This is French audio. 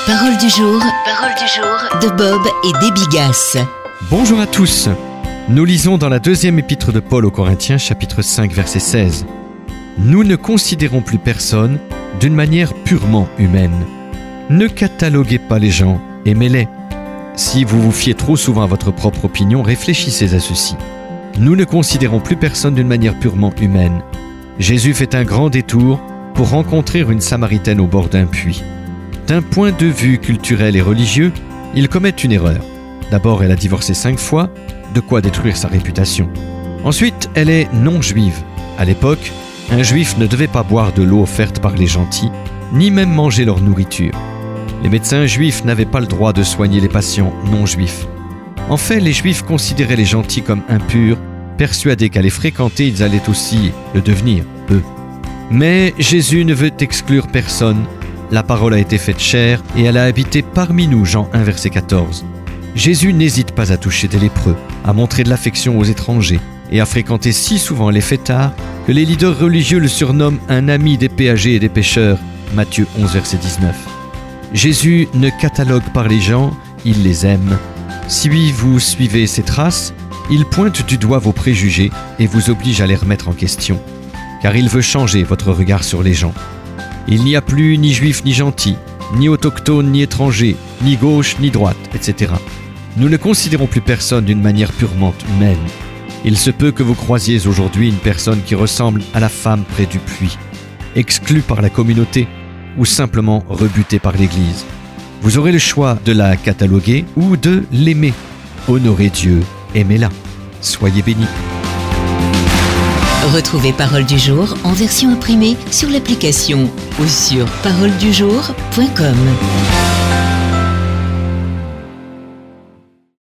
Parole du jour de Bob et Déby Gasse. Bonjour à tous. Nous lisons dans la deuxième épître de Paul aux Corinthiens, chapitre 5, verset 16. Nous ne considérons plus personne d'une manière purement humaine. Ne cataloguez pas les gens, aimez-les. Si vous vous fiez trop souvent à votre propre opinion, réfléchissez à ceci. Nous ne considérons plus personne d'une manière purement humaine. Jésus fait un grand détour pour rencontrer une Samaritaine au bord d'un puits. D'un point de vue culturel et religieux, il commet une erreur. D'abord, elle a divorcé 5 fois, de quoi détruire sa réputation. Ensuite, elle est non-juive. À l'époque, un juif ne devait pas boire de l'eau offerte par les gentils, ni même manger leur nourriture. Les médecins juifs n'avaient pas le droit de soigner les patients non-juifs. En fait, les juifs considéraient les gentils comme impurs, persuadés qu'à les fréquenter, ils allaient aussi le devenir, eux. Mais Jésus ne veut exclure personne. La parole a été faite chair et elle a habité parmi nous, Jean 1, verset 14. Jésus n'hésite pas à toucher des lépreux, à montrer de l'affection aux étrangers et à fréquenter si souvent les fêtards que les leaders religieux le surnomment un ami des péagers et des pécheurs, Matthieu 11, verset 19. Jésus ne catalogue pas les gens, il les aime. Si vous suivez ses traces, il pointe du doigt vos préjugés et vous oblige à les remettre en question, car il veut changer votre regard sur les gens. Il n'y a plus ni juif ni gentil, ni autochtone ni étranger, ni gauche ni droite, etc. Nous ne considérons plus personne d'une manière purement humaine. Il se peut que vous croisiez aujourd'hui une personne qui ressemble à la femme près du puits, exclue par la communauté ou simplement rebutée par l'Église. Vous aurez le choix de la cataloguer ou de l'aimer. Honorez Dieu, aimez-la. Soyez bénis. Retrouvez Parole du jour en version imprimée sur l'application ou sur paroledujour.com.